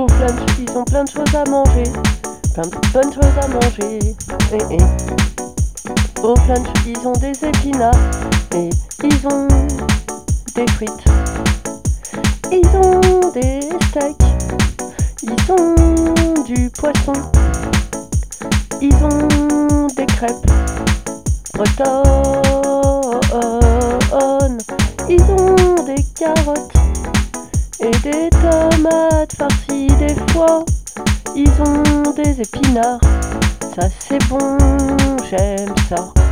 Au flunch, ils ont plein de choses à manger, plein de bonnes choses à manger. Au flunch, ils ont des épinards et ils ont des frites. Ils ont des steaks, ils ont du poisson, ils ont des crêpes bretonnes, ils ont des carottes et des tomates farcies des fois. Ils ont des épinards, ça c'est bon, j'aime ça.